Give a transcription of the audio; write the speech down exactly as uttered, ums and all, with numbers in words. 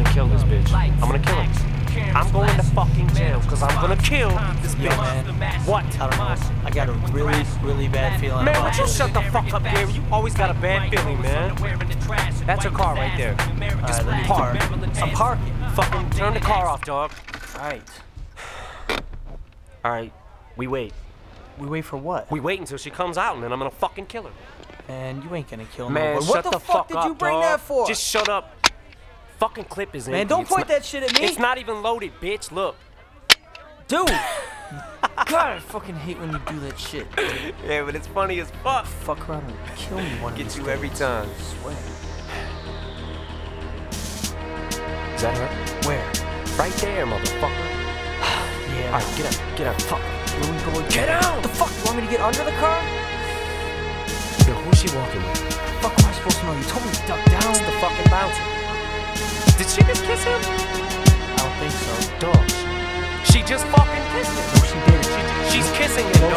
kill this bitch. I'm gonna kill her. I'm going to fucking jail because I'm gonna kill this Yo, bitch. man. What? I don't know. I got a really, really bad feeling Man, about would you this. shut the fuck up, Gary? You always got a bad feeling, man. That's your car right there. Just Alright, let me park. I'm parking. Fucking turn the car off, dog. Alright. Alright, we wait. We wait for what? We wait until she comes out and then I'm gonna fucking kill her. Man, you ain't gonna kill Man, nobody. shut What the, the fuck, fuck did up, you bring dog. that for? Just shut up. Fucking clip is in. Man, don't It's point not- that shit at me. It's not even loaded, bitch. Look. Dude! God, I fucking hate when you do that shit. Yeah, but it's funny as fuck. Fuck around and kill me one of Get these you days. every time. I swear. Is that her? Where? Right there, motherfucker. Yeah. Alright, get up, get up. Fuck. Here we go again. Get out! What the fuck? You want me to get under the car? Yo, who's she walking with? Fuck am I supposed to know? You told me to duck down. It's the fucking bouncer. Did she just kiss him? I don't think so. Dog. She just fucking kissed him. No, she didn't. She, she's kissing him.